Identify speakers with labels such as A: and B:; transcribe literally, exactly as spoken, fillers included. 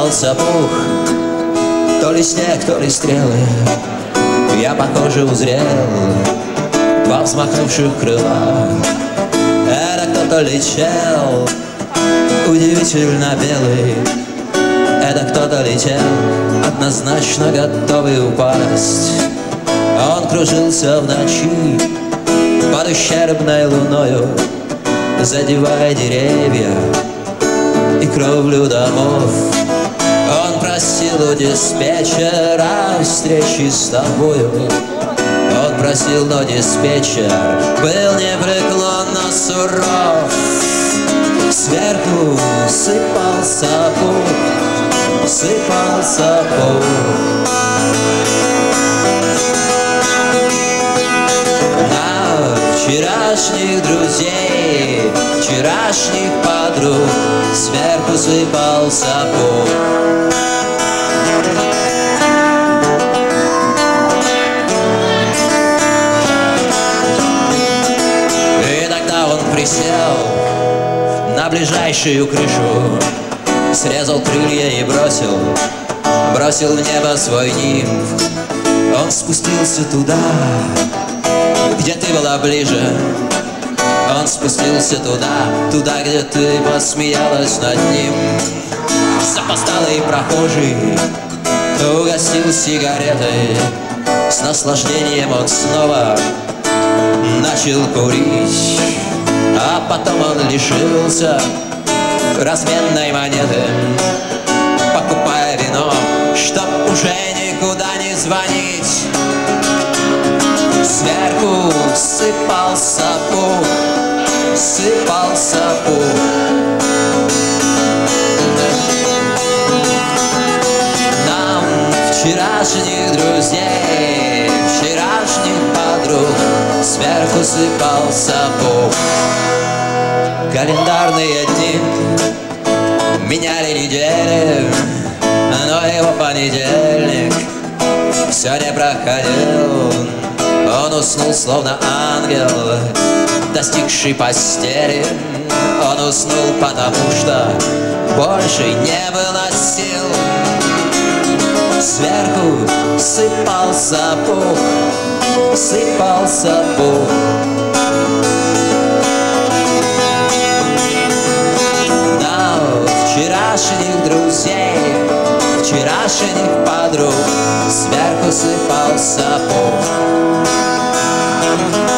A: сыпался пух, то ли снег, то ли стрелы. Я, похоже, узрел два взмахнувших крыла. Это кто-то летел, удивительно белый. Это кто-то летел, однозначно готовый упасть. Он кружился в ночи под ущербной луною, задевая деревья и кровлю домов. Он просил у диспетчера встречи с тобою. Он просил, но диспетчер был непреклонно суров. Сверху сыпался пух, сыпался пух. На вчерашних друзей, вчерашних подруг сверху сыпался пух. И тогда он присел на ближайшую крышу, срезал крылья и бросил, бросил в небо свой нимб. Он спустился туда, где ты была ближе. Он спустился туда, туда, где ты посмеялась над ним. Запоздалый прохожий угостил сигаретой. С наслаждением он снова начал курить. А потом он лишился разменной монеты, покупая вино, чтоб уже никуда не звонить. Сверху сыпался пух, сыпался пух. Нам вчерашних друзей, вчерашних подруг сверху сыпался пух. Календарные дни меняли недели, но его понедельник все не проходил. Он уснул, словно ангел, достигший постели. Он уснул, потому что больше не было сил. Сверху сыпался пух, сыпался пух. Вчерашних друзей, вчерашних подруг сверху сыпался пух.